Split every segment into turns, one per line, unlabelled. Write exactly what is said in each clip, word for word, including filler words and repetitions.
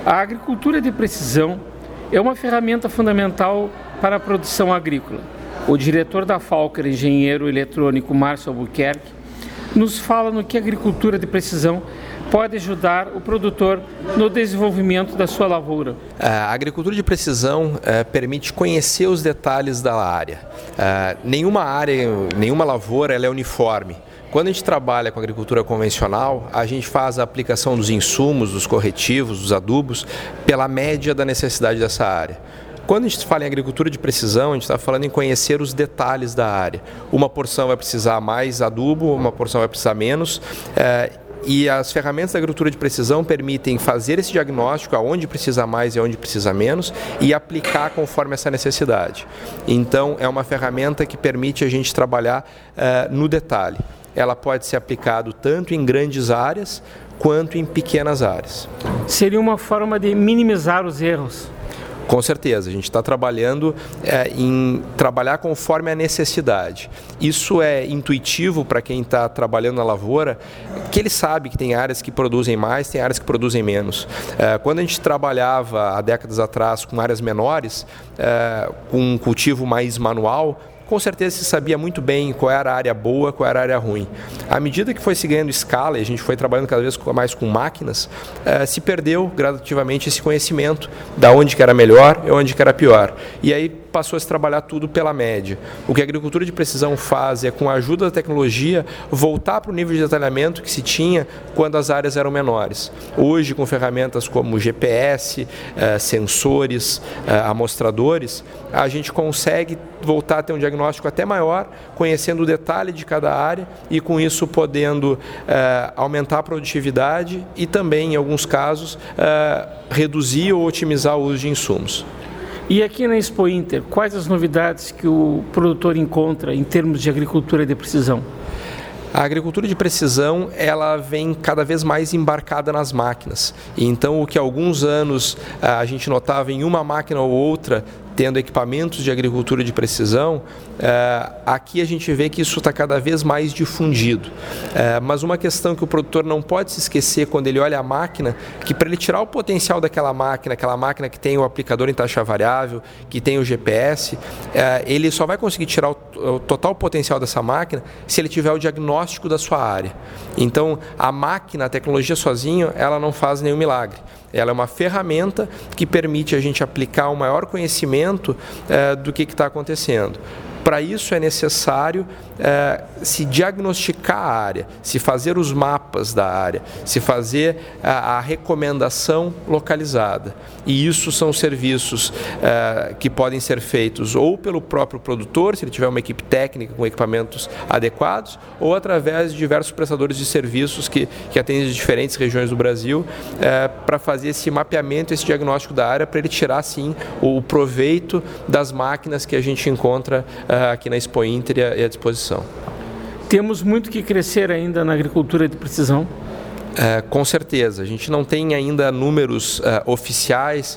A agricultura de precisão é uma ferramenta fundamental para a produção agrícola. O diretor da Falker, engenheiro eletrônico Márcio Albuquerque, nos fala no que a agricultura de precisão pode ajudar o produtor no desenvolvimento da sua lavoura.
A agricultura de precisão uh, permite conhecer os detalhes da área. Uh, nenhuma área, nenhuma lavoura ela é uniforme. Quando a gente trabalha com agricultura convencional, a gente faz a aplicação dos insumos, dos corretivos, dos adubos, pela média da necessidade dessa área. Quando a gente fala em agricultura de precisão, a gente está falando em conhecer os detalhes da área. Uma porção vai precisar mais adubo, uma porção vai precisar menos. É, e as ferramentas da agricultura de precisão permitem fazer esse diagnóstico aonde precisa mais e aonde precisa menos e aplicar conforme essa necessidade. Então, é uma ferramenta que permite a gente trabalhar é, no detalhe. Ela pode ser aplicada tanto em grandes áreas quanto em pequenas áreas.
Seria uma forma de minimizar os erros.
Com certeza, a gente está trabalhando é, em trabalhar conforme a necessidade. Isso é intuitivo para quem está trabalhando na lavoura, que ele sabe que tem áreas que produzem mais, tem áreas que produzem menos. É, quando a gente trabalhava há décadas atrás com áreas menores, é, com um cultivo mais manual, com certeza se sabia muito bem qual era a área boa, qual era a área ruim. À medida que foi se ganhando escala e a gente foi trabalhando cada vez mais com máquinas, eh, se perdeu gradativamente esse conhecimento da onde que era melhor e onde que era pior. E aí passou a se trabalhar tudo pela média. O que a agricultura de precisão faz é, com a ajuda da tecnologia, voltar para o nível de detalhamento que se tinha quando as áreas eram menores. Hoje, com ferramentas como G P S, eh, sensores, eh, amostradores, a gente consegue voltar a ter um diagnóstico até maior, conhecendo o detalhe de cada área e com isso podendo eh, aumentar a produtividade e também, em alguns casos, eh, reduzir ou otimizar o uso de insumos.
E aqui na Expo Inter, quais as novidades que o produtor encontra em termos de agricultura de precisão?
A agricultura de precisão ela vem cada vez mais embarcada nas máquinas. E então, o que há alguns anos a gente notava em uma máquina ou outra tendo equipamentos de agricultura de precisão, eh, aqui a gente vê que isso está cada vez mais difundido. Eh, mas uma questão que o produtor não pode se esquecer quando ele olha a máquina, que para ele tirar o potencial daquela máquina, aquela máquina que tem o aplicador em taxa variável, que tem o G P S, eh, ele só vai conseguir tirar o, o total potencial dessa máquina se ele tiver o diagnóstico da sua área. Então, a máquina, a tecnologia sozinha, ela não faz nenhum milagre. Ela é uma ferramenta que permite a gente aplicar um maior conhecimento eh, do que está acontecendo. Para isso é necessário eh, se diagnosticar a área, se fazer os mapas da área, se fazer a, a recomendação localizada. E isso são serviços eh, que podem ser feitos ou pelo próprio produtor, se ele tiver uma equipe técnica com equipamentos adequados, ou através de diversos prestadores de serviços que, que atendem de diferentes regiões do Brasil, eh, para fazer esse mapeamento, esse diagnóstico da área, para ele tirar, sim, o, o proveito das máquinas que a gente encontra aqui na Expo Inter e à disposição.
Temos muito que crescer ainda na agricultura de precisão?
É, com certeza. A gente não tem ainda números uh, oficiais,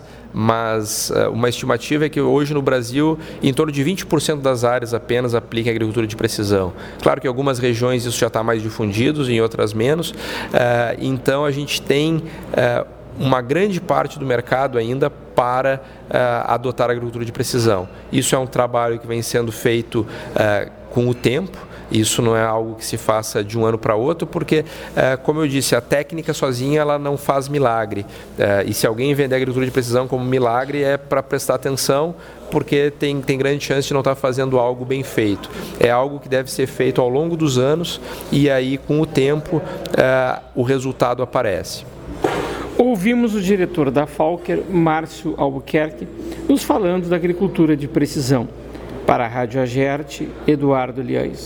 mas uh, uma estimativa é que hoje no Brasil, em torno de vinte por cento das áreas apenas aplicam agricultura de precisão. Claro que em algumas regiões isso já está mais difundido, em outras menos. Uh, então a gente tem uh, uma grande parte do mercado ainda para uh, adotar a agricultura de precisão. Isso é um trabalho que vem sendo feito uh, com o tempo. Isso não é algo que se faça de um ano para outro, porque, uh, como eu disse, a técnica sozinha ela não faz milagre. Uh, e se alguém vender a agricultura de precisão como milagre, é para prestar atenção, porque tem, tem grande chance de não estar fazendo algo bem feito. É algo que deve ser feito ao longo dos anos e aí, com o tempo, uh, o resultado aparece.
Ouvimos o diretor da Falker, Márcio Albuquerque, nos falando da agricultura de precisão. Para a Rádio Agerte, Eduardo Liães.